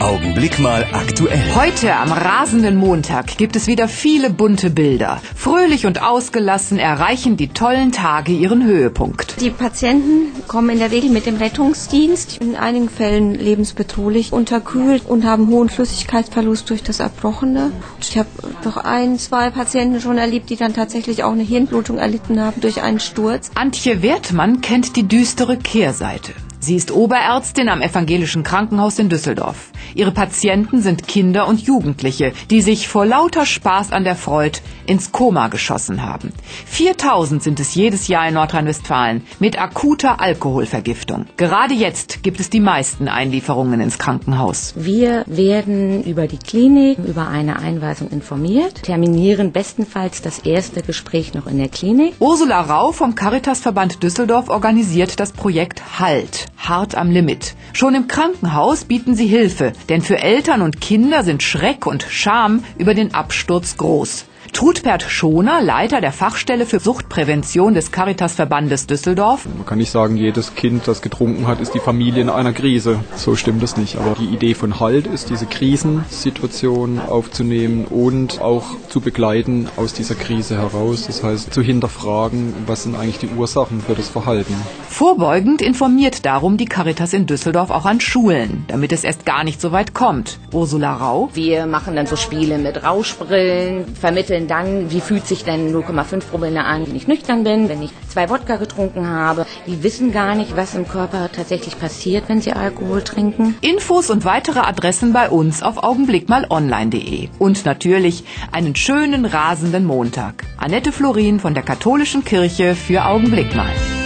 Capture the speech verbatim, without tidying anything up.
Augenblick mal aktuell. Heute am rasenden Montag gibt es wieder viele bunte Bilder. Fröhlich und ausgelassen erreichen die tollen Tage ihren Höhepunkt. Die Patienten kommen in der Regel mit dem Rettungsdienst, in einigen Fällen lebensbedrohlich, unterkühlt und haben hohen Flüssigkeitsverlust durch das Erbrochene. Ich habe doch ein, zwei Patienten schon erlebt, die dann tatsächlich auch eine Hirnblutung erlitten haben durch einen Sturz. Antje Wertmann kennt die düstere Kehrseite. Sie ist Oberärztin am Evangelischen Krankenhaus in Düsseldorf. Ihre Patienten sind Kinder und Jugendliche, die sich vor lauter Spaß an der Freud ins Koma geschossen haben. viertausend sind es jedes Jahr in Nordrhein-Westfalen mit akuter Alkoholvergiftung. Gerade jetzt gibt es die meisten Einlieferungen ins Krankenhaus. Wir werden über die Klinik, über eine Einweisung informiert, terminieren bestenfalls das erste Gespräch noch in der Klinik. Ursula Rau vom Caritasverband Düsseldorf organisiert das Projekt HALT. Hart am Limit. Schon im Krankenhaus bieten sie Hilfe, denn für Eltern und Kinder sind Schreck und Scham über den Absturz groß. Trudbert Schoner, Leiter der Fachstelle für Suchtprävention des Caritasverbandes Düsseldorf. Man kann nicht sagen, jedes Kind, das getrunken hat, ist die Familie in einer Krise. So stimmt es nicht. Aber die Idee von HALT ist, diese Krisensituation aufzunehmen und auch zu begleiten aus dieser Krise heraus. Das heißt, zu hinterfragen, was sind eigentlich die Ursachen für das Verhalten. Vorbeugend informiert darum die Caritas in Düsseldorf auch an Schulen, damit es erst gar nicht so weit kommt. Ursula Rau. Wir machen dann so Spiele mit Rauschbrillen, vermitteln dann, wie fühlt sich denn null Komma fünf Promille an, wenn ich nüchtern bin, wenn ich zwei Wodka getrunken habe. Die wissen gar nicht, was im Körper tatsächlich passiert, wenn sie Alkohol trinken. Infos und weitere Adressen bei uns auf augenblickmalonline punkt de. Und natürlich einen schönen rasenden Montag. Annette Florin von der Katholischen Kirche für Augenblick mal.